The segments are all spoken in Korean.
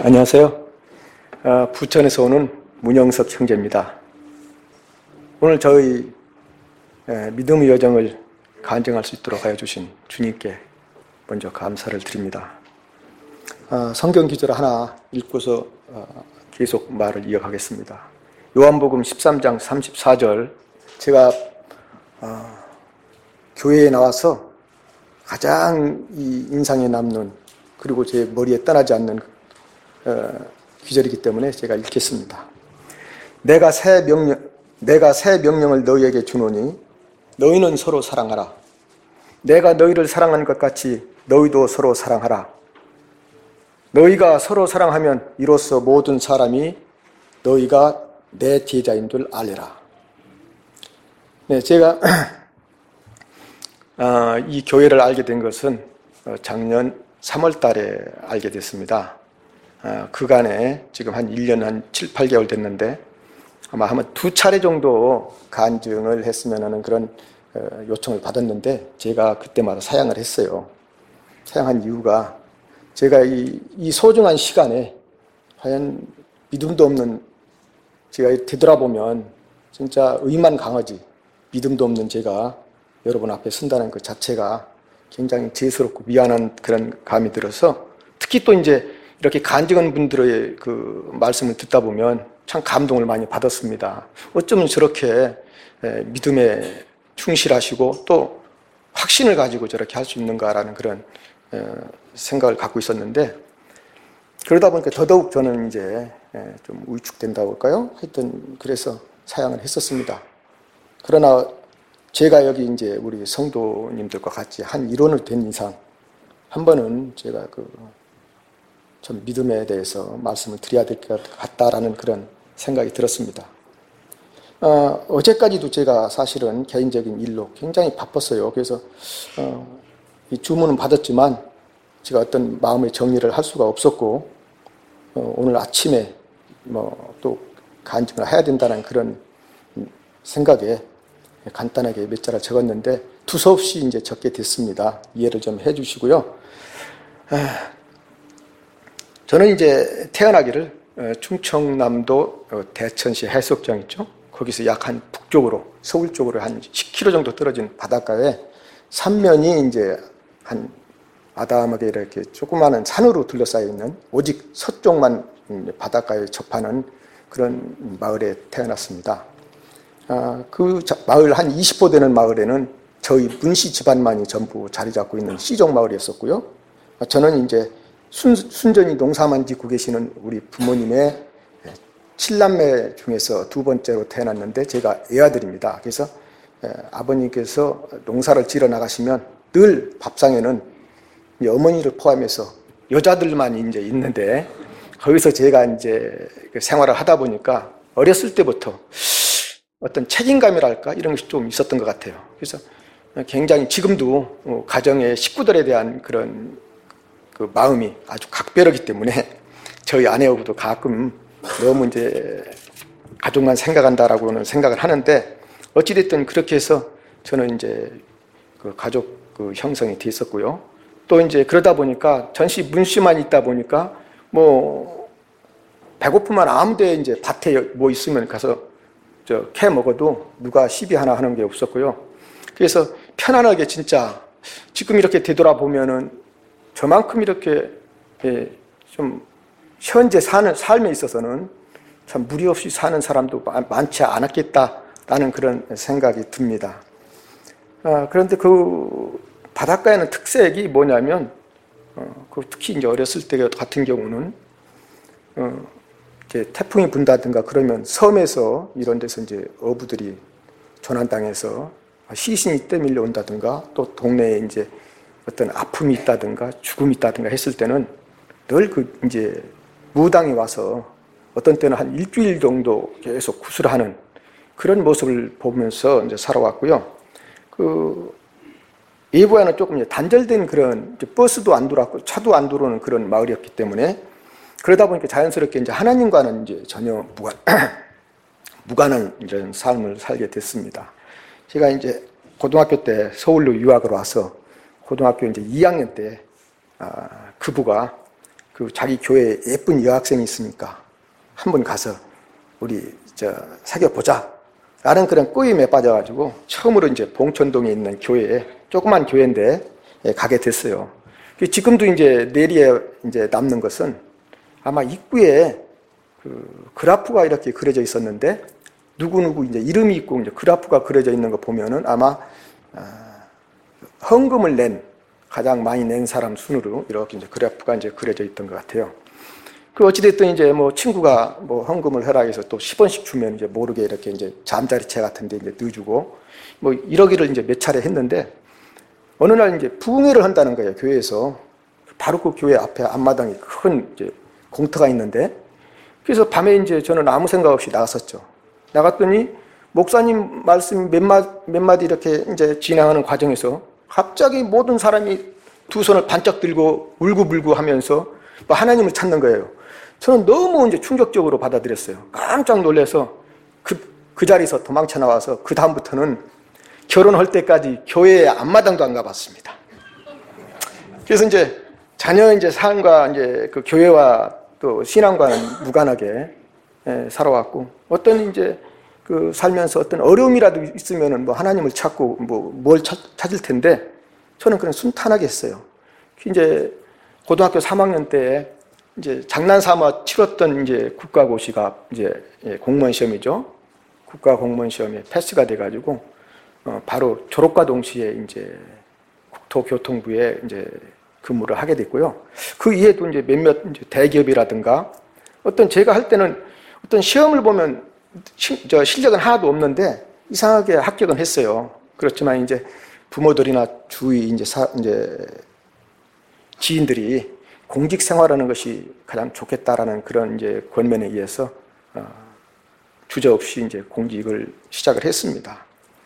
안녕하세요. 부천에서 오는 문영석 형제입니다. 오늘 저희 믿음의 여정을 간증할 수 있도록 하여 주신 주님께 먼저 감사를 드립니다. 성경 기절 하나 읽고서 계속 말을 이어가겠습니다. 요한복음 13장 34절, 제가 교회에 나와서 가장 이 인상에 남는, 그리고 제 머리에 떠나지 않는 기절이기 때문에 제가 읽겠습니다. 내가 새 명령을 너희에게 주노니 너희는 서로 사랑하라. 내가 너희를 사랑한 것 같이 너희도 서로 사랑하라. 너희가 서로 사랑하면 이로써 모든 사람이 너희가 내 제자인 줄 알리라. 네, 제가 이 교회를 알게 된 것은 작년 3월 달에 알게 됐습니다. 그간에 지금 한 1년 한 7, 8개월 됐는데 아마 한 2차례 정도 간증을 했으면 하는 그런 요청을 받았는데 제가 그때마다 사양을 했어요. 사양한 이유가 제가 이 소중한 시간에 과연 믿음도 없는, 제가 되돌아보면 진짜 의만 강하지 믿음도 없는 제가 여러분 앞에 선다는 것 자체가 굉장히 죄스럽고 미안한 그런 감이 들어서, 특히 또 이제 이렇게 간증한 분들의 그 말씀을 듣다 보면 참 감동을 많이 받았습니다. 어쩌면 저렇게 믿음에 충실하시고 또 확신을 가지고 저렇게 할 수 있는가라는 그런 생각을 갖고 있었는데, 그러다 보니까 더더욱 저는 이제 좀 위축된다고 할까요? 하여튼 그래서 사양을 했었습니다. 그러나 제가 여기 이제 우리 성도님들과 같이 한 일원을 된 이상 한 번은 제가 좀 믿음에 대해서 말씀을 드려야 될 것 같다라는 그런 생각이 들었습니다. 어제까지도 제가 사실은 개인적인 일로 굉장히 바빴어요. 그래서 이 주문은 받았지만 제가 어떤 마음의 정리를 할 수가 없었고, 오늘 아침에 또 간증을 해야 된다는 그런 생각에 간단하게 몇 자를 적었는데 두서없이 이제 적게 됐습니다. 이해를 좀 해주시고요. 저는 이제 태어나기를 충청남도 대천시 해수욕장 있죠? 거기서 약 한 북쪽으로, 서울 쪽으로 한 10km 정도 떨어진 바닷가에 삼면이 이제 한 아담하게 이렇게 조그마한 산으로 둘러싸여 있는, 오직 서쪽만 바닷가에 접하는 그런 마을에 태어났습니다. 그 마을 한 20호 되는 마을에는 저희 문씨 집안만이 전부 자리 잡고 있는 시종 마을이었었고요. 저는 이제 순전히 농사만 짓고 계시는 우리 부모님의 7남매 중에서 두 번째로 태어났는데 제가 애아들입니다. 그래서 아버님께서 농사를 지러 나가시면 늘 밥상에는 어머니를 포함해서 여자들만 이제 있는데, 거기서 제가 이제 생활을 하다 보니까 어렸을 때부터 어떤 책임감이랄까 이런 것이 좀 있었던 것 같아요. 그래서 굉장히 지금도 가정의 식구들에 대한 그런 그 마음이 아주 각별하기 때문에 저희 아내하고도 가끔 너무 이제 가족만 생각한다라고는 생각을 하는데, 어찌됐든 그렇게 해서 저는 이제 그 가족 그 형성이 됐었고요. 또 이제 그러다 보니까 전시 문씨만 있다 보니까 배고프면 아무데 이제 밭에 뭐 있으면 가서 캐 먹어도 누가 시비 하나 하는 게 없었고요. 그래서 편안하게 진짜 지금 이렇게 되돌아보면은 저만큼 이렇게 좀 현재 사는 삶에 있어서는 참 무리 없이 사는 사람도 많지 않았겠다라는 그런 생각이 듭니다. 그런데 그 바닷가에는 특색이 뭐냐면, 특히 이제 어렸을 때 같은 경우는 이렇게 태풍이 분다든가 그러면 섬에서 이런 데서 이제 어부들이 조난당해서 시신이 떠밀려 온다든가, 또 동네에 이제 어떤 아픔이 있다든가 죽음이 있다든가 했을 때는 늘 이제 무당이 와서 어떤 때는 한 일주일 정도 계속 구슬하는 그런 모습을 보면서 이제 살아왔고요. 예보에는 조금 이제 단절된 그런 버스도 안 들어왔고 차도 안 들어오는 그런 마을이었기 때문에, 그러다 보니까 자연스럽게 이제 하나님과는 이제 전혀 무관한 이런 삶을 살게 됐습니다. 제가 이제 고등학교 때 서울로 유학을 와서 고등학교 이제 2학년 때 그부가 그 자기 교회에 예쁜 여학생이 있으니까 한번 가서 우리 사귀어 보자 라는 그런 꼬임에 빠져가지고 처음으로 이제 봉천동에 있는 교회에, 조그만 교회인데 가게 됐어요. 지금도 이제 내리에 이제 남는 것은 아마 입구에 그 그라프가 이렇게 그려져 있었는데, 누구누구 이제 이름이 있고 이제 그라프가 그려져 있는 거 보면은 아마 헌금을 가장 많이 낸 사람 순으로 이렇게 이제 그래프가 이제 그려져 있던 것 같아요. 그 어찌됐든 이제 뭐 친구가 뭐 헌금을 허락해서 또 10원씩 주면 이제 모르게 이렇게 이제 잠자리채 같은 데 이제 넣어주고 뭐 이러기를 이제 몇 차례 했는데, 어느 날 이제 부흥회를 한다는 거예요, 교회에서. 바로 그 교회 앞에 앞마당에 큰 이제 공터가 있는데, 그래서 밤에 이제 저는 아무 생각 없이 나갔었죠. 나갔더니 목사님 말씀 몇 마디 이렇게 이제 진행하는 과정에서 갑자기 모든 사람이 두 손을 반짝 들고 울고불고 하면서 뭐 하나님을 찾는 거예요. 저는 너무 이제 충격적으로 받아들였어요. 깜짝 놀라서 그 자리에서 도망쳐 나와서 그 다음부터는 결혼할 때까지 교회에 앞마당도 안 가봤습니다. 그래서 이제 자녀 이제 삶과 이제 그 교회와 또 신앙과는 무관하게 살아왔고, 어떤 이제 그 살면서 어떤 어려움이라도 있으면은 뭐 하나님을 찾고 뭐 뭘 찾을 텐데, 저는 그냥 순탄하게 했어요. 이제 고등학교 3학년 때 이제 장난삼아 치렀던 이제 국가고시가 이제 공무원 시험이죠. 국가 공무원 시험에 패스가 돼가지고 바로 졸업과 동시에 이제 국토교통부에 이제 근무를 하게 됐고요. 그 이후에도 이제 몇몇 이제 대기업이라든가 어떤 제가 할 때는 어떤 시험을 보면 실력은 하나도 없는데 이상하게 합격은 했어요. 그렇지만 이제 부모들이나 주위 이제 지인들이 공직 생활하는 것이 가장 좋겠다라는 그런 이제 권면에 의해서 주저없이 이제 공직을 시작을 했습니다.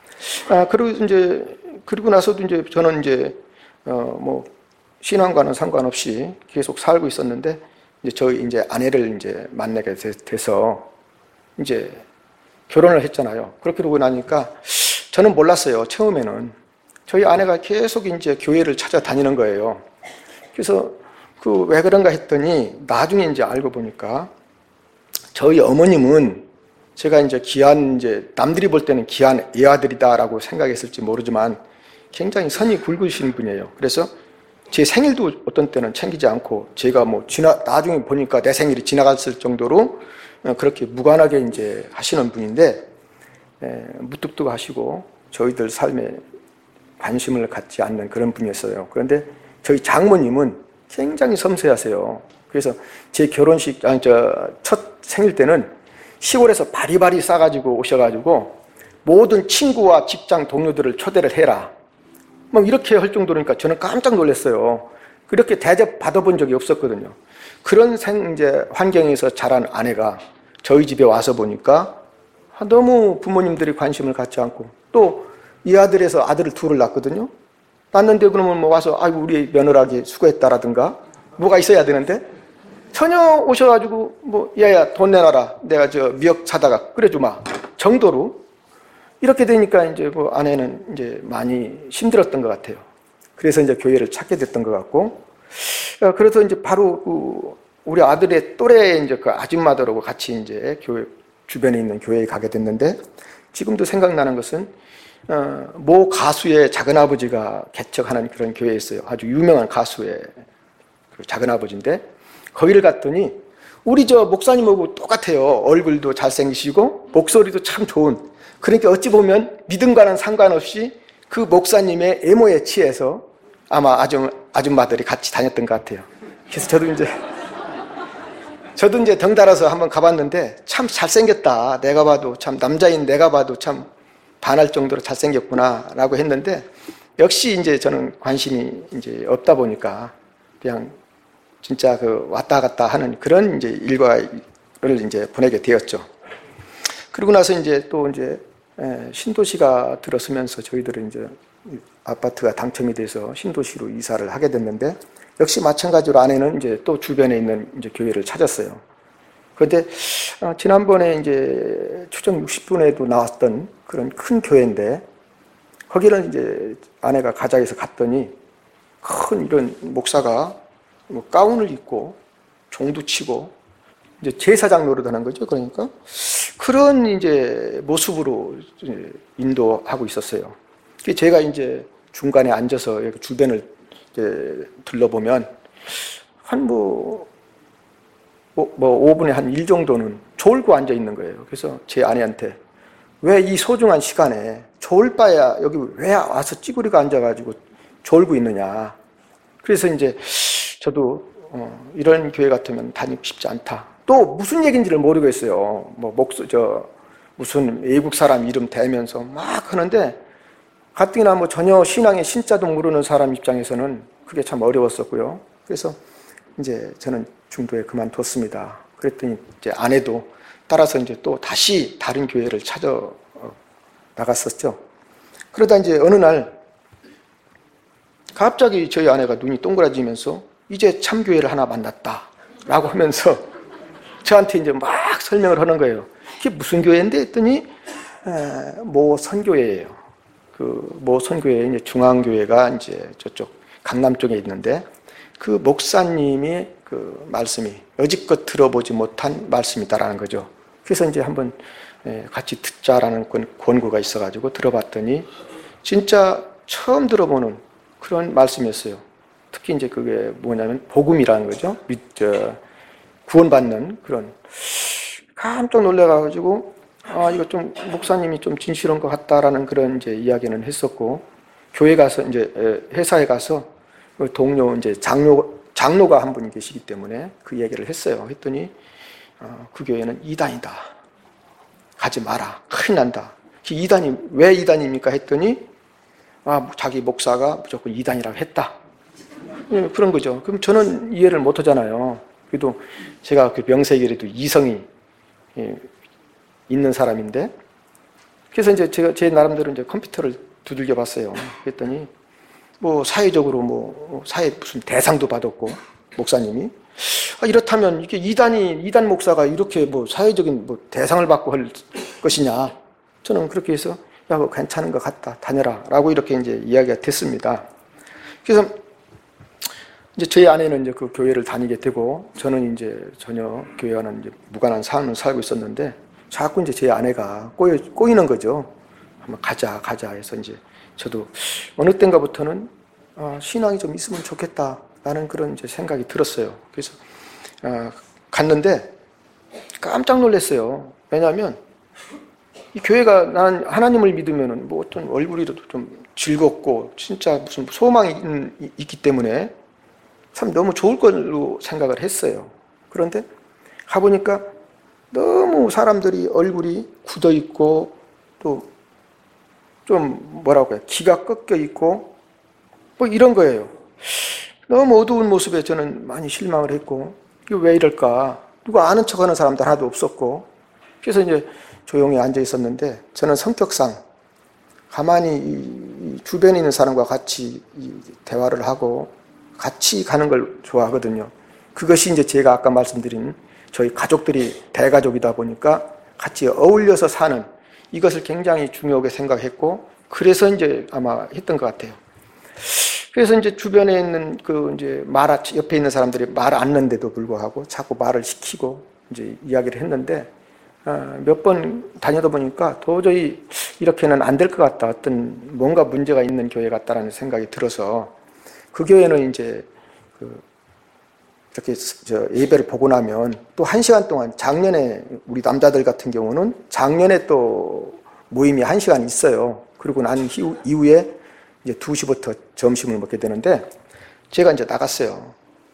그리고 나서도 이제 저는 이제 뭐 신앙과는 상관없이 계속 살고 있었는데, 이제 저희 이제 아내를 이제 만나게 돼서 이제 결혼을 했잖아요. 그렇게 되고 나니까 저는 몰랐어요. 처음에는 저희 아내가 계속 이제 교회를 찾아다니는 거예요. 그래서 왜 그런가 했더니 나중에 이제 알고 보니까 저희 어머님은 제가 이제 이제 남들이 볼 때는 귀한 애아들이다라고 생각했을지 모르지만 굉장히 선이 굵으신 분이에요. 그래서 제 생일도 어떤 때는 챙기지 않고, 제가 뭐 나중에 보니까 내 생일이 지나갔을 정도로 그렇게 무관하게 이제 하시는 분인데, 무뚝뚝하시고 저희들 삶에 관심을 갖지 않는 그런 분이었어요. 그런데 저희 장모님은 굉장히 섬세하세요. 그래서 제 결혼식, 첫 생일 때는 시골에서 바리바리 싸가지고 오셔가지고 모든 친구와 직장 동료들을 초대를 해라, 막 이렇게 할 정도니까 저는 깜짝 놀랐어요. 그렇게 대접 받아본 적이 없었거든요. 그런 이제 환경에서 자란 아내가 저희 집에 와서 보니까 너무 부모님들이 관심을 갖지 않고, 또 이 아들에서 아들을 둘을 낳거든요. 낳는데 그러면 뭐 와서 아이고 우리 며느라기 수고했다라든가 뭐가 있어야 되는데, 전혀 오셔가지고 뭐 야야 돈 내놔라, 내가 미역 사다가 끓여주마 정도로, 이렇게 되니까 이제 그 아내는 이제 많이 힘들었던 것 같아요. 그래서 이제 교회를 찾게 됐던 것 같고, 그래서 이제 바로 우리 아들의 또래 이제 그 아줌마들하고 같이 이제 교회 주변에 있는 교회에 가게 됐는데, 지금도 생각나는 것은 모 가수의 작은아버지가 개척하는 그런 교회에 있어요. 아주 유명한 가수의 그 작은아버지인데, 거기를 갔더니 우리 목사님하고 똑같아요. 얼굴도 잘생기시고 목소리도 참 좋은, 그러니까 어찌 보면 믿음과는 상관없이 그 목사님의 애모에 취해서 아마 아줌마들이 같이 다녔던 것 같아요. 그래서 저도 이제 덩달아서 한번 가봤는데 참 잘생겼다, 내가 봐도 참 남자인 내가 봐도 참 반할 정도로 잘생겼구나라고 했는데, 역시 이제 저는 관심이 이제 없다 보니까 그냥 진짜 왔다 갔다 하는 그런 이제 일과를 이제 보내게 되었죠. 그리고 나서 이제 또 이제 신도시가 들어서면서 저희들은 이제 아파트가 당첨이 돼서 신도시로 이사를 하게 됐는데, 역시 마찬가지로 아내는 이제 또 주변에 있는 이제 교회를 찾았어요. 그런데 지난번에 이제 추정 60분에도 나왔던 그런 큰 교회인데, 거기는 이제 아내가 가자 해서 갔더니 큰 이런 목사가 뭐 가운을 입고 종도 치고 이제 제사장 노릇하는 거죠. 그러니까 그런 이제 모습으로 인도하고 있었어요. 제가 이제 중간에 앉아서 주변을 이제 둘러보면 한 5분에 한 1 정도는 졸고 앉아 있는 거예요. 그래서 제 아내한테 왜 이 소중한 시간에 졸 바야 여기 왜 와서 찌그리고 앉아가지고 졸고 있느냐. 그래서 이제 저도 이런 교회 같으면 다니고 싶지 않다. 또 무슨 얘기인지를 모르겠어요. 무슨 외국 사람 이름 대면서 막 하는데 가뜩이나 전혀 신앙의 신자도 모르는 사람 입장에서는 그게 참 어려웠었고요. 그래서 이제 저는 중도에 그만뒀습니다. 그랬더니 이제 아내도 따라서 이제 또 다시 다른 교회를 찾아 나갔었죠. 그러다 이제 어느 날 갑자기 저희 아내가 눈이 동그라지면서 이제 참교회를 하나 만났다라고 하면서 저한테 이제 막 설명을 하는 거예요. 그게 무슨 교회인데 했더니 모 선교회예요. 그 모 선교회 이제 중앙교회가 이제 저쪽 강남 쪽에 있는데 그 목사님이 그 말씀이 여지껏 들어보지 못한 말씀이다라는 거죠. 그래서 이제 한번 같이 듣자라는 권고가 있어가지고 들어봤더니 진짜 처음 들어보는 그런 말씀이었어요. 특히 이제 그게 뭐냐면 복음이라는 거죠. 구원받는 그런. 깜짝 놀래가지고 이거 좀 목사님이 좀 진실한 것 같다라는 그런 이제 이야기는 했었고, 교회 가서 이제 회사에 가서 동료 이제 장로가 한 분이 계시기 때문에 그 얘기를 했어요. 했더니 그 교회는 이단이다. 가지 마라. 큰일 난다. 이단이 왜 이단입니까? 했더니 자기 목사가 무조건 이단이라고 했다. 그런 거죠. 그럼 저는 이해를 못 하잖아요. 그래도 제가 그 명색이라도 이성이 있는 사람인데, 그래서 이제 제가 제 나름대로 이제 컴퓨터를 두들겨 봤어요. 그랬더니 사회적으로 사회 무슨 대상도 받았고, 목사님이 이렇다면 이게 이단 목사가 이렇게 사회적인 대상을 받고 할 것이냐. 저는 그렇게 해서 그거 괜찮은 것 같다. 다녀라. 라고 이렇게 이제 이야기가 됐습니다. 그래서 이제 저희 아내는 이제 그 교회를 다니게 되고, 저는 이제 전혀 교회와는 이제 무관한 삶을 살고 있었는데, 자꾸 이제 제 아내가 꼬이는 거죠. 한번 가자 해서 이제 저도 어느 때인가부터는 신앙이 좀 있으면 좋겠다라는 그런 이제 생각이 들었어요. 그래서 갔는데 깜짝 놀랐어요. 왜냐하면 이 교회가 나는 하나님을 믿으면은 어떤 얼굴이라도 좀 즐겁고 진짜 무슨 소망이 있기 때문에 참 너무 좋을 걸로 생각을 했어요. 그런데 가보니까 너무 사람들이 얼굴이 굳어 있고 또 좀 기가 꺾여 있고 이런 거예요. 너무 어두운 모습에 저는 많이 실망을 했고, 이게 왜 이럴까? 누가 아는 척하는 사람도 하나도 없었고, 그래서 이제 조용히 앉아 있었는데, 저는 성격상 가만히 이 주변에 있는 사람과 같이 대화를 하고 같이 가는 걸 좋아하거든요. 그것이 이제 제가 아까 말씀드린 저희 가족들이 대가족이다 보니까 같이 어울려서 사는 이것을 굉장히 중요하게 생각했고, 그래서 이제 아마 했던 것 같아요. 그래서 이제 주변에 있는 옆에 있는 사람들이 말을 않는데도 불구하고 자꾸 말을 시키고 이제 이야기를 했는데, 몇 번 다니다 보니까 도저히 이렇게는 안 될 것 같다. 어떤 뭔가 문제가 있는 교회 같다라는 생각이 들어서, 그 교회는 이제 이렇게 예배를 보고 나면 또 1시간 동안, 작년에 우리 남자들 같은 경우는 작년에 또 모임이 1시간 있어요. 그리고 난 이후에 이제 2시부터 점심을 먹게 되는데, 제가 이제 나가서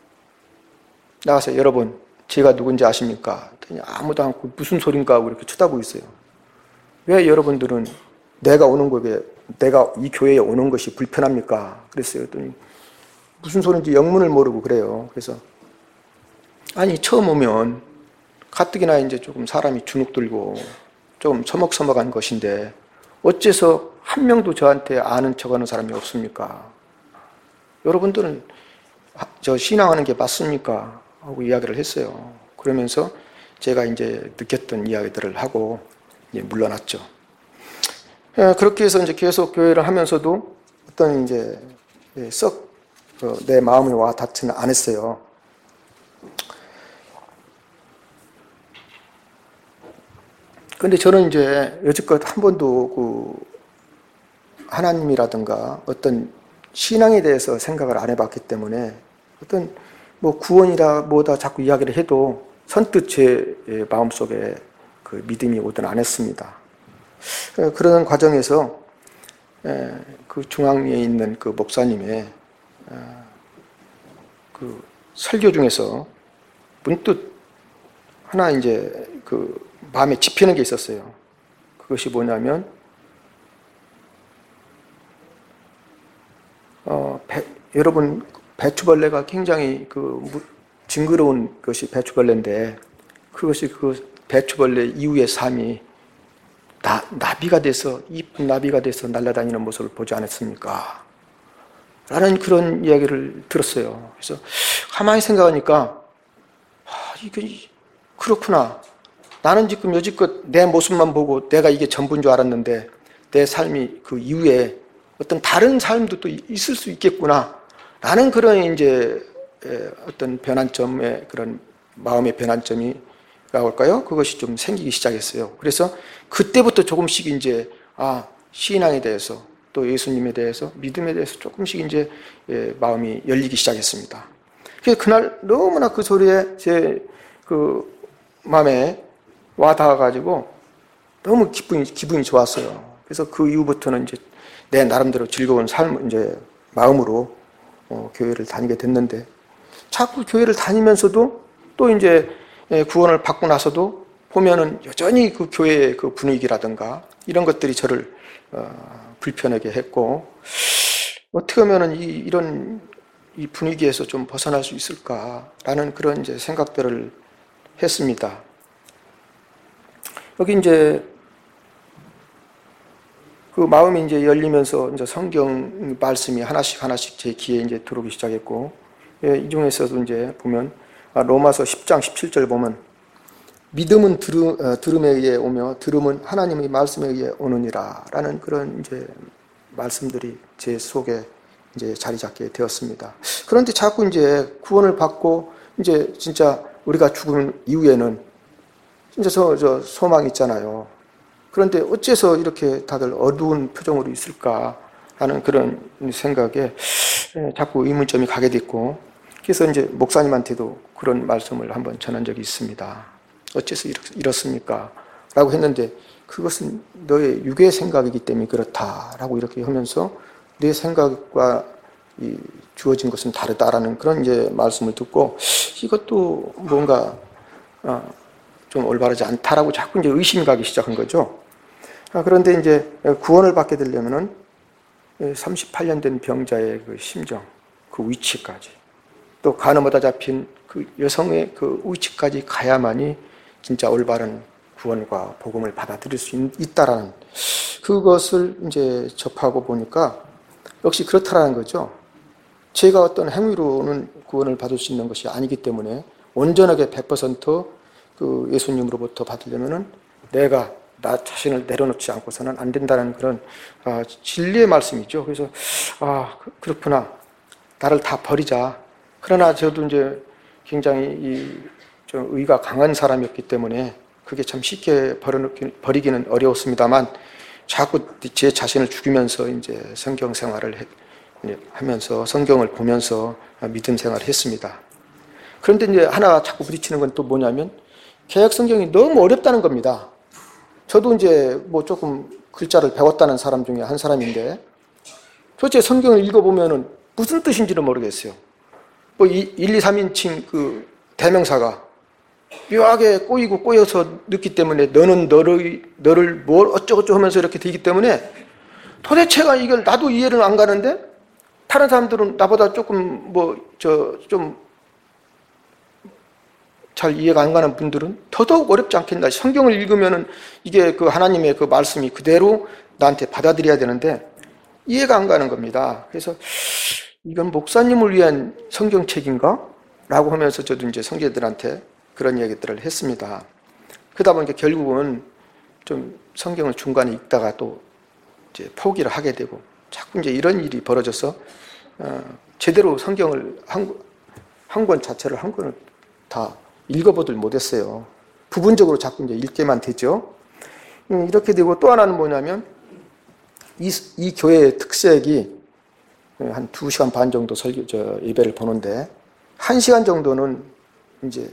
여러분 제가 누군지 아십니까? 아무도 않고 무슨 소린가 하고 이렇게 쳐다보고 있어요. 왜 여러분들은 내가 이 교회에 오는 것이 불편합니까? 그랬어요. 그랬더니 무슨 소린지 영문을 모르고 그래요. 그래서 처음 오면 가뜩이나 이제 조금 사람이 주눅들고 좀 서먹서먹한 것인데 어째서 한 명도 저한테 아는 척하는 사람이 없습니까? 여러분들은 저 신앙하는 게 맞습니까? 하고 이야기를 했어요. 그러면서 제가 이제 느꼈던 이야기들을 하고 이제 물러났죠. 그렇게 해서 이제 계속 교회를 하면서도 어떤 이제 썩 내 마음에 와 닿지는 않았어요. 근데 저는 이제 여지껏 한 번도 그 하나님이라든가 어떤 신앙에 대해서 생각을 안 해봤기 때문에 어떤 뭐 구원이라 뭐다 자꾸 이야기를 해도 선뜻 제 마음속에 그 믿음이 오든 안 했습니다. 그런 과정에서 그 중앙에 있는 그 목사님의 그 설교 중에서 문득 하나 이제 그 마음에 집히는 게 있었어요. 그것이 뭐냐면 여러분 배추벌레가 굉장히 그 징그러운 것이 배추벌레인데 그것이 그 배추벌레 이후의 삶이 나비가 돼서 이쁜 나비가 돼서 날아다니는 모습을 보지 않았습니까? 라는 그런 이야기를 들었어요. 그래서 가만히 생각하니까 이게 그렇구나. 나는 지금 여지껏 내 모습만 보고 내가 이게 전부인 줄 알았는데 내 삶이 그 이후에 어떤 다른 삶도 또 있을 수 있겠구나. 라는 그런 이제 어떤 변환점의 그런 마음의 변환점이 할까요? 그것이 좀 생기기 시작했어요. 그래서 그때부터 조금씩 이제 신앙에 대해서 또 예수님에 대해서 믿음에 대해서 조금씩 이제 마음이 열리기 시작했습니다. 그래서 그날 너무나 그 소리에 제 그 마음에 와 닿아가지고 너무 기분이 좋았어요. 그래서 그 이후부터는 이제 내 나름대로 즐거운 삶 이제 마음으로 교회를 다니게 됐는데 자꾸 교회를 다니면서도 또 이제 구원을 받고 나서도 보면은 여전히 그 교회의 그 분위기라든가 이런 것들이 저를 불편하게 했고 어떻게 하면은 이런 분위기에서 좀 벗어날 수 있을까라는 그런 이제 생각들을 했습니다. 여기 이제 그 마음이 이제 열리면서 이제 성경 말씀이 하나씩 제 귀에 이제 들어오기 시작했고 이 중에서도 이제 보면 로마서 10장 17절 보면 믿음은 들음에 의해 오며 들음은 하나님의 말씀에 의해 오느니라 라는 그런 이제 말씀들이 제 속에 이제 자리 잡게 되었습니다. 그런데 자꾸 이제 구원을 받고 이제 진짜 우리가 죽은 이후에는 진짜 저 소망이 있잖아요. 그런데 어째서 이렇게 다들 어두운 표정으로 있을까 하는 그런 생각에 자꾸 의문점이 가게 됐고 그래서 이제 목사님한테도 그런 말씀을 한번 전한 적이 있습니다. 어째서 이렇습니까? 라고 했는데 그것은 너의 육의 생각이기 때문에 그렇다라고 이렇게 하면서 내 생각과 주어진 것은 다르다라는 그런 이제 말씀을 듣고 이것도 뭔가 좀 올바르지 않다라고 자꾸 이제 의심이 가기 시작한 거죠. 그런데 이제 구원을 받게 되려면은 38년 된 병자의 그 심정, 그 위치까지 또 간음하다 잡힌 그 여성의 그 위치까지 가야만이 진짜 올바른 구원과 복음을 받아들일 수 있다라는 그것을 이제 접하고 보니까 역시 그렇다라는 거죠. 제가 어떤 행위로는 구원을 받을 수 있는 것이 아니기 때문에 온전하게 100% 그 예수님으로부터 받으려면은 내가 나 자신을 내려놓지 않고서는 안 된다는 그런 진리의 말씀이죠. 그래서 그렇구나. 나를 다 버리자. 그러나 저도 이제 굉장히 좀 의가 강한 사람이었기 때문에 그게 참 쉽게 버리기는 어려웠습니다만 자꾸 제 자신을 죽이면서 이제 성경 생활을 하면서 성경을 보면서 믿음 생활을 했습니다. 그런데 이제 하나 자꾸 부딪히는 건 또 뭐냐면 개역 성경이 너무 어렵다는 겁니다. 저도 이제 뭐 조금 글자를 배웠다는 사람 중에 한 사람인데 도대체 성경을 읽어보면은 무슨 뜻인지는 모르겠어요. 뭐 1, 2, 3인칭 그 대명사가 묘하게 꼬여서 넣기 때문에 너는 너를 뭘 어쩌고저쩌고 하면서 이렇게 되기 때문에 도대체가 이걸 나도 이해를 안 가는데 다른 사람들은 나보다 조금 좀 잘 이해가 안 가는 분들은 더더욱 어렵지 않겠나. 성경을 읽으면은 이게 그 하나님의 그 말씀이 그대로 나한테 받아들여야 되는데 이해가 안 가는 겁니다. 그래서 이건 목사님을 위한 성경책인가? 라고 하면서 저도 이제 성도들한테 그런 얘기들을 했습니다. 그러다 보니까 결국은 좀 성경을 중간에 읽다가 또 이제 포기를 하게 되고 자꾸 이제 이런 일이 벌어져서 제대로 성경을 한 권 자체를 한 권을 다 읽어보들 못했어요. 부분적으로 자꾸 이제 읽게만 되죠. 이렇게 되고 또 하나는 뭐냐면 이 교회의 특색이 한 2시간 반 정도 예배를 보는데 1시간 정도는 이제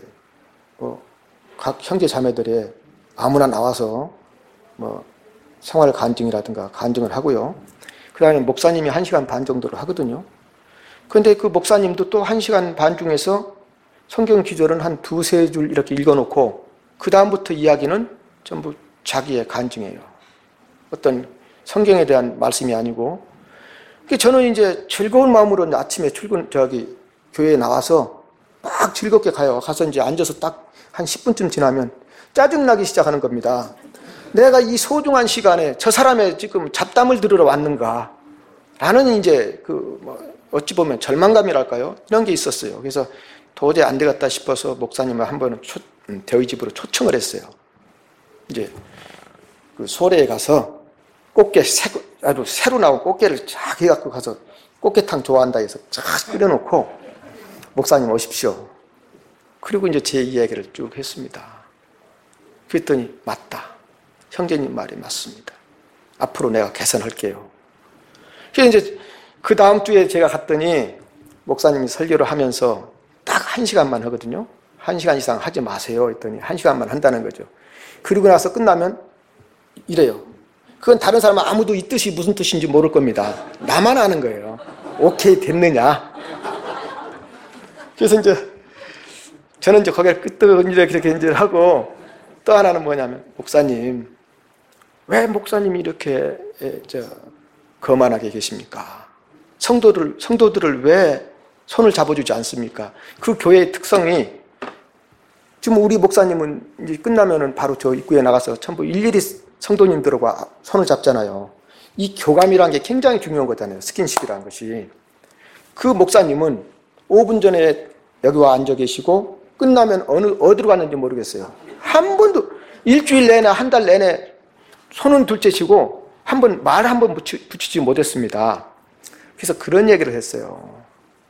각 형제 자매들의 아무나 나와서 생활 간증이라든가 간증을 하고요. 그 다음에 목사님이 1시간 반 정도를 하거든요. 그런데 그 목사님도 또 1시간 반 중에서 성경 기절은 한 2-3줄 이렇게 읽어놓고 그 다음부터 이야기는 전부 자기의 간증이에요. 어떤 성경에 대한 말씀이 아니고. 저는 이제 즐거운 마음으로 아침에 교회에 나와서 막 즐겁게 가요. 가서 이제 앉아서 딱 한 10분쯤 지나면 짜증나기 시작하는 겁니다. 내가 이 소중한 시간에 저 사람의 지금 잡담을 들으러 왔는가. 라는 이제 어찌 보면 절망감이랄까요? 이런 게 있었어요. 그래서 도저히 안 되겠다 싶어서 목사님을 한 번은 대의 집으로 초청을 했어요. 이제 그 소래에 가서 꽃게 아주 새로 나온 꽃게를 쫙 해갖고 가서 꽃게탕 좋아한다 해서 쫙 끓여놓고 목사님 오십시오. 그리고 이제 제 이야기를 쭉 했습니다. 그랬더니 맞다. 형제님 말이 맞습니다. 앞으로 내가 개선할게요. 그래서 이제 그 다음 주에 제가 갔더니 목사님이 설교를 하면서 딱 1시간만 하거든요. 1시간 이상 하지 마세요 했더니 1시간만 한다는 거죠. 그리고 나서 끝나면 이래요. 그건 다른 사람은 아무도 이 뜻이 무슨 뜻인지 모를 겁니다. 나만 아는 거예요. 오케이 됐느냐. 그래서 이제 저는 이제 거기에 끄떡이렇게 이제 하고 또 하나는 뭐냐면 목사님 왜 목사님이 이렇게 거만하게 계십니까? 성도들을 왜 손을 잡아주지 않습니까? 그 교회의 특성이 지금 우리 목사님은 이제 끝나면은 바로 저 입구에 나가서 전부 일일이 성도님들과 손을 잡잖아요. 이 교감이라는 게 굉장히 중요한 거잖아요. 스킨십이라는 것이. 그 목사님은 5분 전에 여기 와 앉아 계시고 끝나면 어디로 갔는지 모르겠어요. 한 번도 일주일 내내 한 달 내내 손은 둘째 치고 말 한 번 붙이지 못했습니다. 그래서 그런 얘기를 했어요.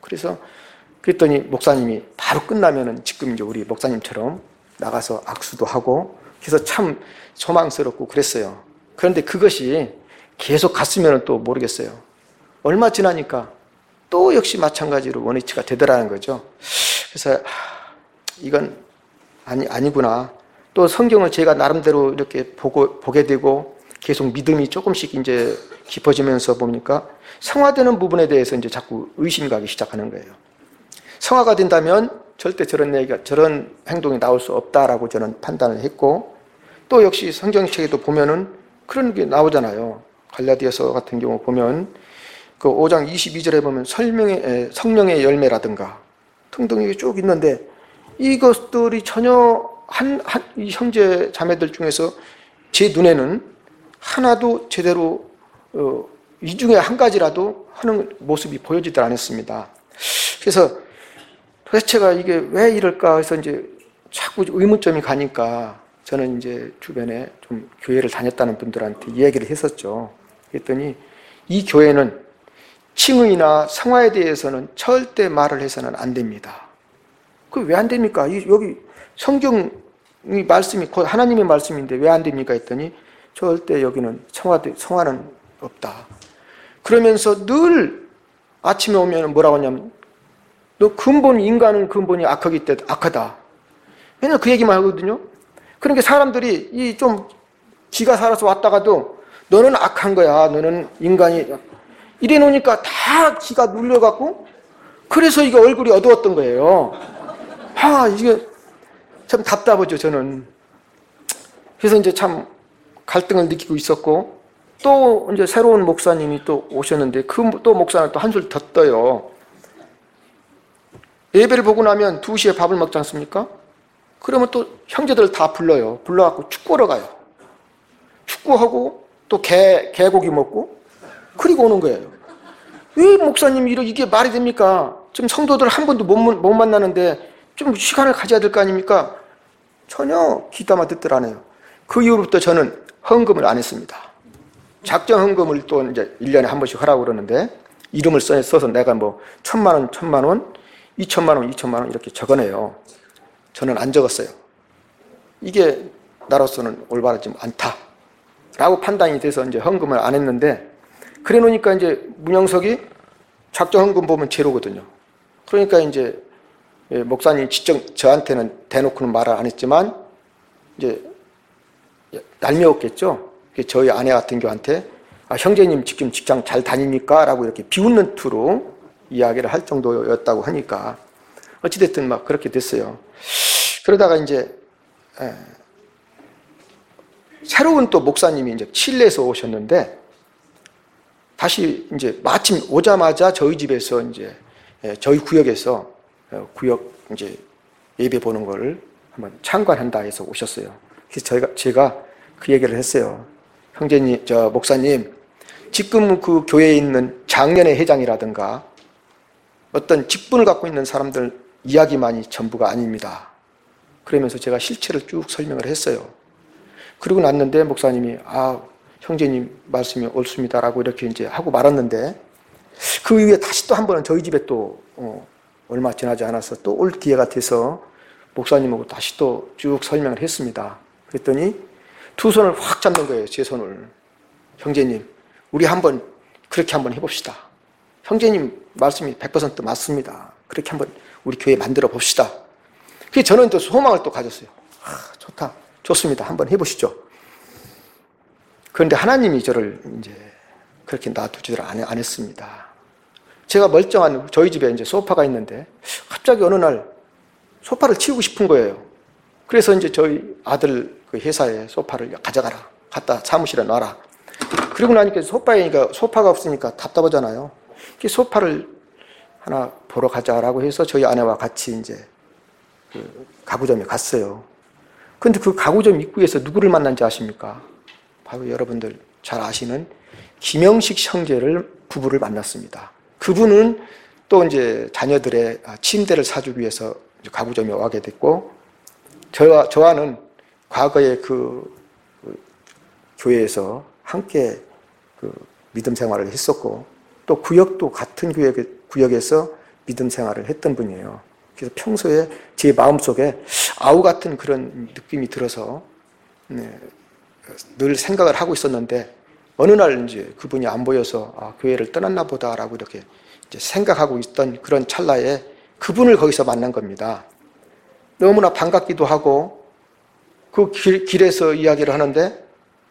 그랬더니 목사님이 바로 끝나면은 지금 이제 우리 목사님처럼 나가서 악수도 하고 그래서 참 소망스럽고 그랬어요. 그런데 그것이 계속 갔으면 또 모르겠어요. 얼마 지나니까 또 역시 마찬가지로 원위치가 되더라는 거죠. 그래서 이건 아니구나. 또 성경을 제가 나름대로 이렇게 보게 되고 계속 믿음이 조금씩 이제 깊어지면서 보니까 성화되는 부분에 대해서 이제 자꾸 의심이 가기 시작하는 거예요. 성화가 된다면 절대 저런 행동이 나올 수 없다라고 저는 판단을 했고 또 역시 성경책에도 보면은 그런 게 나오잖아요. 갈라디아서 같은 경우 보면 그 5장 22절에 보면 성령의 열매라든가 등등 이게 쭉 있는데 이것들이 전혀 이 형제 자매들 중에서 제 눈에는 하나도 제대로 이 중에 한 가지라도 하는 모습이 보여지질 않았습니다. 그래서 도대체가 이게 왜 이럴까 해서 이제 자꾸 의문점이 가니까 저는 이제 주변에 좀 교회를 다녔다는 분들한테 얘기를 했었죠. 그랬더니 이 교회는 칭의나 성화에 대해서는 절대 말을 해서는 안 됩니다. 그 왜 안 됩니까? 여기 성경이 말씀이 곧 하나님의 말씀인데 왜 안 됩니까? 했더니 절대 여기는 성화는 없다. 그러면서 늘 아침에 오면 뭐라고 하냐면 너 인간은 근본이 악하기 때문에 악하다. 맨날 그 얘기만 하거든요. 그러니까 사람들이 이 좀 기가 살아서 왔다가도 너는 악한 거야. 너는 인간이 이래 놓으니까 다 기가 눌려갖고 그래서 이게 얼굴이 어두웠던 거예요. 이게 참 답답하죠, 저는. 그래서 이제 참 갈등을 느끼고 있었고 또 이제 새로운 목사님이 또 오셨는데 또 목사는 또 한술 더 떠요. 예배를 보고 나면 2시에 밥을 먹지 않습니까? 그러면 또 형제들 다 불러요. 불러갖고 축구하러 가요. 축구하고 또 개고기 먹고 그리고 오는 거예요. 왜 목사님이 이게 말이 됩니까? 지금 성도들 한 번도 못 만나는데 좀 시간을 가져야 될 거 아닙니까? 전혀 귀담아 듣들 안 해요. 그 이후부터 저는 헌금을 안 했습니다. 작정 헌금을 또 이제 1년에 한 번씩 하라고 그러는데 이름을 써서 내가 1,000만 원, 2,000만 원 이렇게 적어내요. 저는 안 적었어요. 이게 나로서는 올바르지 않다. 라고 판단이 돼서 이제 헌금을 안 했는데, 그래 놓으니까 이제 문영석이 작정 헌금 보면 제로거든요. 그러니까 이제 목사님 직접 저한테는 대놓고는 말을 안 했지만 이제 얄미웠겠죠. 저희 아내 같은 경우한테 형제님 지금 직장 잘 다닙니까? 라고 이렇게 비웃는 투로 이야기를 할 정도였다고 하니까 어찌됐든 막 그렇게 됐어요. 그러다가 이제 새로운 또 목사님이 이제 칠레에서 오셨는데, 다시 이제 마침 오자마자 저희 집에서 이제 저희 구역에서 구역 이제 예배 보는 거를 한번 참관한다 해서 오셨어요. 그래서 제가 그 얘기를 했어요. 형제님, 목사님, 지금 그 교회에 있는 장년회 회장이라든가 어떤 직분을 갖고 있는 사람들 이야기만이 전부가 아닙니다. 그러면서 제가 실체를 쭉 설명을 했어요. 그러고 났는데 목사님이 형제님 말씀이 옳습니다라고 이렇게 이제 하고 말았는데, 그 이후에 다시 또 한 번은 저희 집에 또 얼마 지나지 않아서 또 올 기회가 돼서 목사님하고 다시 또 쭉 설명을 했습니다. 그랬더니 두 손을 확 잡는 거예요. 제 손을. 형제님, 우리 한번 그렇게 한번 해봅시다. 형제님 말씀이 100% 맞습니다. 그렇게 한번 우리 교회 만들어 봅시다. 그래서 저는 또 소망을 또 가졌어요. 좋다. 좋습니다. 한번 해보시죠. 그런데 하나님이 저를 이제 그렇게 놔두지를 안 했습니다. 제가 멀쩡한 저희 집에 이제 소파가 있는데 갑자기 어느 날 소파를 치우고 싶은 거예요. 그래서 이제 저희 아들 그 회사에 소파를 가져가라. 갖다 사무실에 놔라. 그리고 나니까 소파가 없으니까 답답하잖아요. 소파를 하나 보러 가자라고 해서 저희 아내와 같이 이제 그 가구점에 갔어요. 근데 그 가구점 입구에서 누구를 만난지 아십니까? 바로 여러분들 잘 아시는 김영식 형제를 부부를 만났습니다. 그분은 또 이제 자녀들의 침대를 사주기 위해서 가구점에 와게 됐고, 저와는 과거에 그 교회에서 함께 그 믿음 생활을 했었고, 또 구역도 같은 구역에서 믿음 생활을 했던 분이에요. 그래서 평소에 제 마음속에 아우 같은 그런 느낌이 들어서 늘 생각을 하고 있었는데, 어느 날 이제 그분이 안 보여서 교회를 떠났나 보다라고 이렇게 이제 생각하고 있던 그런 찰나에 그분을 거기서 만난 겁니다. 너무나 반갑기도 하고, 그 길에서 이야기를 하는데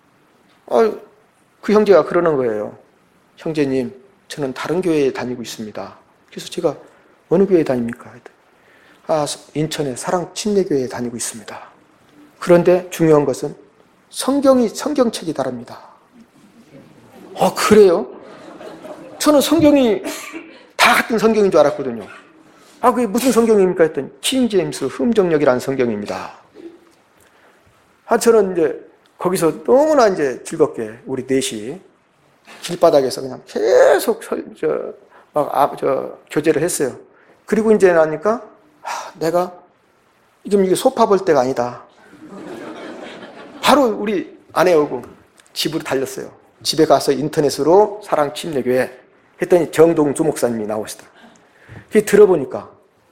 그 형제가 그러는 거예요. 형제님, 저는 다른 교회에 다니고 있습니다. 그래서 제가 어느 교회에 다닙니까? 인천의 사랑 침례교회에 다니고 있습니다. 그런데 중요한 것은 성경책이 다릅니다. 그래요? 저는 성경이 다 같은 성경인 줄 알았거든요. 그게 무슨 성경입니까? 했더니 킹제임스 흠정역이라는 성경입니다. 저는 이제 거기서 너무나 이제 즐겁게 우리 넷이 길바닥에서 그냥 계속 교제를 했어요. 그리고 이제 나니까 내가 지금 이게 소파 볼 때가 아니다. 바로 우리 아내 오고 집으로 달렸어요. 집에 가서 인터넷으로 사랑 침례교회 했더니 정동주 목사님이 나오시다. 그게 들어보니까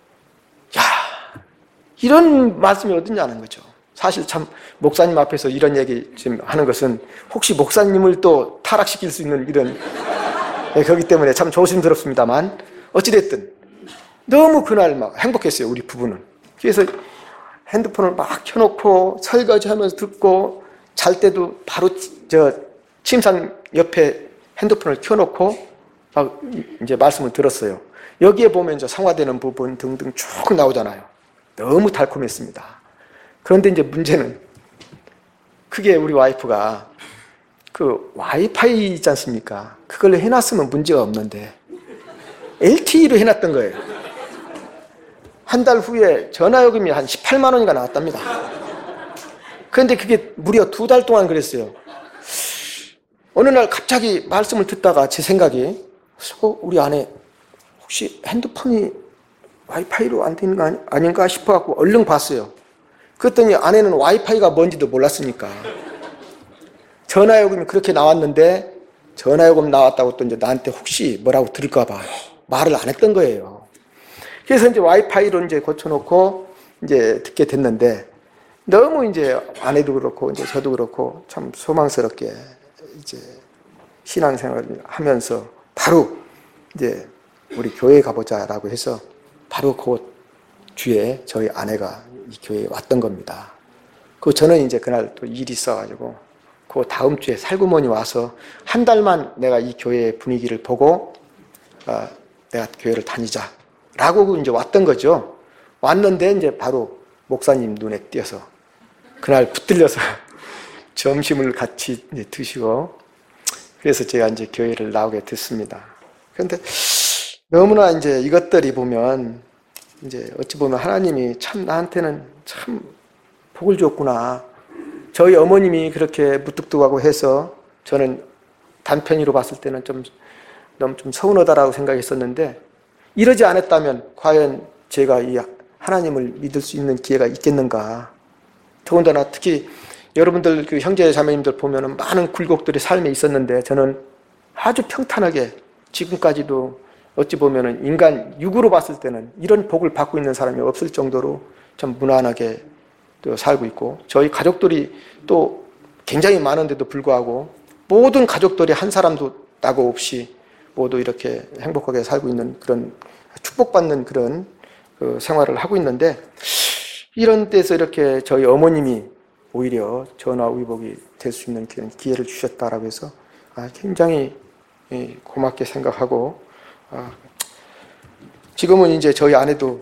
이런 말씀이 어딨냐는 거죠. 사실 참 목사님 앞에서 이런 얘기 지금 하는 것은 혹시 목사님을 또 타락시킬 수 있는 이런 거기 때문에 참 조심스럽습니다만, 어찌됐든 너무 그날 막 행복했어요, 우리 부부는. 그래서 핸드폰을 막 켜놓고 설거지하면서 듣고, 잘 때도 바로 침상 옆에 핸드폰을 켜놓고 막 이제 말씀을 들었어요. 여기에 보면 상화되는 부분 등등 쭉 나오잖아요. 너무 달콤했습니다. 그런데 이제 문제는, 그게 우리 와이프가 그 와이파이 있지 않습니까? 그걸로 해놨으면 문제가 없는데 LTE로 해놨던 거예요. 한 달 후에 전화요금이 한 18만 원이가 나왔답니다. 그런데 그게 무려 2달 동안 그랬어요. 어느 날 갑자기 말씀을 듣다가 제 생각이, 우리 아내 혹시 핸드폰이 와이파이로 안 되는 거 아닌가 싶어갖고 얼른 봤어요. 그랬더니 아내는 와이파이가 뭔지도 몰랐으니까 전화요금이 그렇게 나왔는데, 전화요금 나왔다고 또 이제 나한테 혹시 뭐라고 들을까봐 말을 안 했던 거예요. 그래서 이제 와이파이로 이제 고쳐놓고 이제 듣게 됐는데, 너무 이제 아내도 그렇고 이제 저도 그렇고 참 소망스럽게 이제 신앙생활을 하면서 바로 이제 우리 교회에 가보자라고 해서 바로 그 주에 저희 아내가 이 교회에 왔던 겁니다. 그 저는 이제 그날 또 일이 있어가지고 그 다음 주에 살구머니 와서 한 달만 내가 이 교회의 분위기를 보고 내가 교회를 다니자라고 이제 왔던 거죠. 왔는데 이제 바로 목사님 눈에 띄어서 그날 붙들려서 점심을 같이 이제 드시고 그래서 제가 이제 교회를 나오게 됐습니다. 그런데 너무나 이제 이것들이 보면 이제 어찌 보면 하나님이 참 나한테는 참 복을 줬구나. 저희 어머님이 그렇게 무뚝뚝하고 해서 저는 단편으로 봤을 때는 너무 좀 서운하다라고 생각했었는데 이러지 않았다면 과연 제가 이 하나님을 믿을 수 있는 기회가 있겠는가. 더군다나 특히 여러분들 그 형제 자매님들 보면은 많은 굴곡들이 삶에 있었는데 저는 아주 평탄하게 지금까지도 어찌 보면은 인간 육으로 봤을 때는 이런 복을 받고 있는 사람이 없을 정도로 참 무난하게 또 살고 있고 저희 가족들이 또 굉장히 많은데도 불구하고 모든 가족들이 한 사람도 따고 없이 모두 이렇게 행복하게 살고 있는 그런 축복받는 그런 생활을 하고 있는데 이런 데서 이렇게 저희 어머님이 오히려 전화위복이 될 수 있는 그런 기회를 주셨다라고 해서 굉장히 고맙게 생각하고 지금은 이제 저희 아내도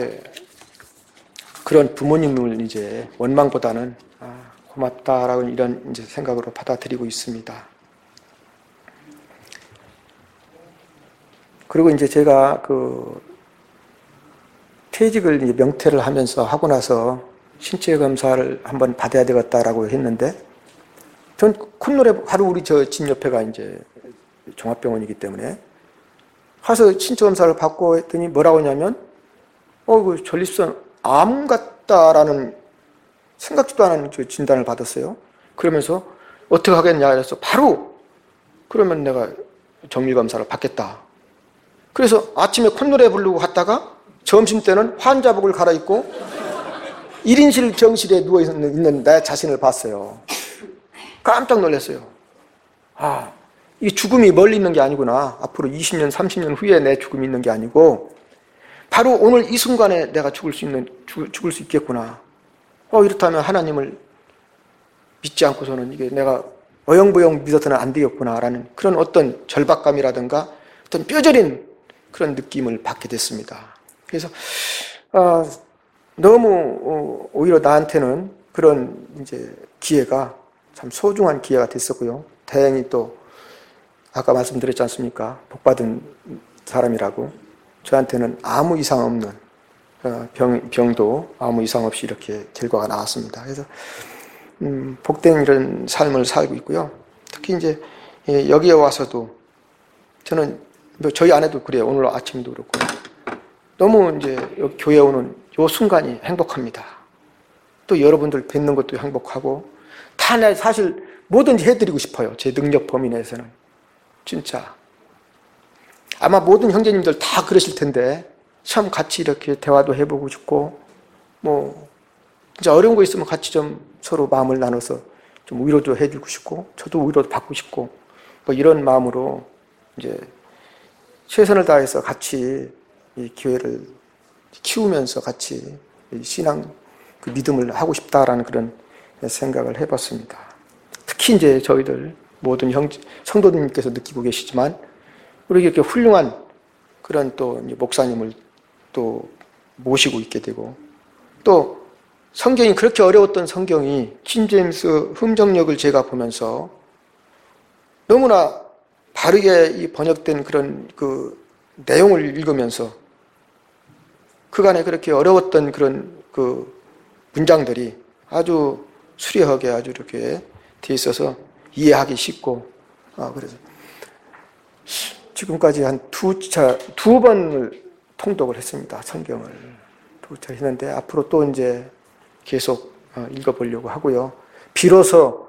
그런 부모님을 이제 원망보다는 고맙다라고 이런 이제 생각으로 받아들이고 있습니다. 그리고 이제 제가 퇴직을 이제 명퇴를 하면서 하고 나서 신체 검사를 한번 받아야 되겠다라고 했는데 전 콧노래 바로 우리 저 집 옆에가 이제 종합병원이기 때문에 가서 신체 검사를 받고 했더니 뭐라고 하냐면 그 전립선 암 같다라는 생각지도 않은 그 진단을 받았어요. 그러면서 어떻게 하겠냐 해서 바로 그러면 내가 정밀검사를 받겠다. 그래서 아침에 콧노래 부르고 갔다가 점심때는 환자복을 갈아입고 1인실 병실에 누워있는 내 자신을 봤어요. 깜짝 놀랐어요. 이 죽음이 멀리 있는 게 아니구나. 앞으로 20년, 30년 후에 내 죽음이 있는 게 아니고 바로 오늘 이 순간에 내가 죽을 수 있겠구나. 이렇다면 하나님을 믿지 않고서는 이게 내가 어영부영 믿어서는 안 되겠구나라는 그런 어떤 절박감이라든가 어떤 뼈저린 그런 느낌을 받게 됐습니다. 그래서 너무 오히려 나한테는 그런 이제 기회가 참 소중한 기회가 됐었고요. 다행히 또 아까 말씀드렸지 않습니까? 복받은 사람이라고 저한테는 아무 이상 없는 병도 아무 이상 없이 이렇게 결과가 나왔습니다. 그래서 복된 이런 삶을 살고 있고요. 특히 이제 여기에 와서도 저는 저희 아내도 그래요. 오늘 아침도 그렇고 너무 이제 교회 오는 요 순간이 행복합니다. 또 여러분들 뵙는 것도 행복하고 다 사실 뭐든지 해드리고 싶어요. 제 능력 범위 내에서는 진짜 아마 모든 형제님들 다 그러실 텐데 참 같이 이렇게 대화도 해보고 싶고 뭐 진짜 어려운 거 있으면 같이 좀 서로 마음을 나눠서 좀 위로도 해주고 싶고 저도 위로도 받고 싶고 뭐 이런 마음으로 이제 최선을 다해서 같이 이 교회를 키우면서 같이 신앙 그 믿음을 하고 싶다라는 그런 생각을 해봤습니다. 특히 이제 저희들 모든 성도님께서 느끼고 계시지만 우리 이렇게 훌륭한 그런 또 목사님을 또 모시고 있게 되고 또 성경이 그렇게 어려웠던 성경이 킹제임스 흠정역을 제가 보면서 너무나 바르게 이 번역된 그런 그 내용을 읽으면서 그간에 그렇게 어려웠던 그런 그 문장들이 아주 수려하게 아주 이렇게 돼 있어서 이해하기 쉽고 그래서 지금까지 한 두 번을 통독을 했습니다. 성경을 두 차 했는데 앞으로 또 이제 계속 읽어보려고 하고요. 비로소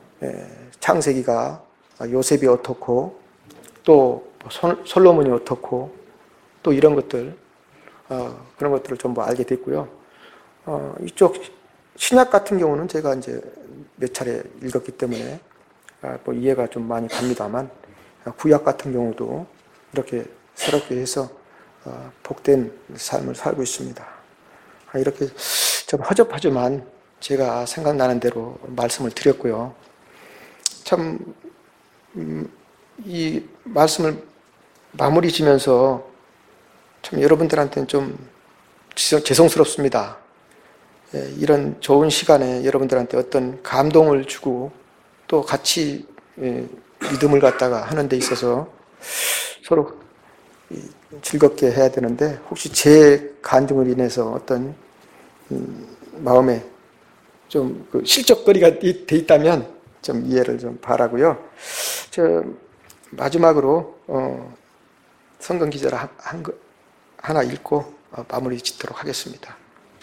창세기가 요셉이 어떻고 또 솔로몬이 어떻고 또 이런 것들 그런 것들을 전부 알게 됐고요. 이쪽 신약 같은 경우는 제가 이제 몇 차례 읽었기 때문에 뭐 이해가 좀 많이 갑니다만, 구약 같은 경우도 이렇게 새롭게 해서 복된 삶을 살고 있습니다. 이렇게 좀 허접하지만 제가 생각나는 대로 말씀을 드렸고요. 참, 이 말씀을 마무리 지면서 참 여러분들한테는 좀 죄송스럽습니다. 이런 좋은 시간에 여러분들한테 어떤 감동을 주고 또 같이 믿음을 갖다가 하는 데 있어서 서로 즐겁게 해야 되는데, 혹시 제 간증을 인해서 어떤 마음에 좀 실적거리가 돼 있다면 좀 이해를 좀 바라고요. 마지막으로 성경 기절 하나 읽고 마무리 짓도록 하겠습니다.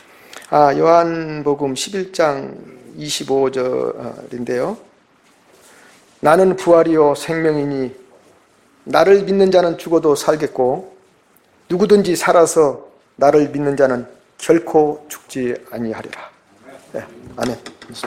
요한복음 11장 25절인데요. 나는 부활이요 생명이니 나를 믿는 자는 죽어도 살겠고 누구든지 살아서 나를 믿는 자는 결코 죽지 아니하리라. 네, 아멘.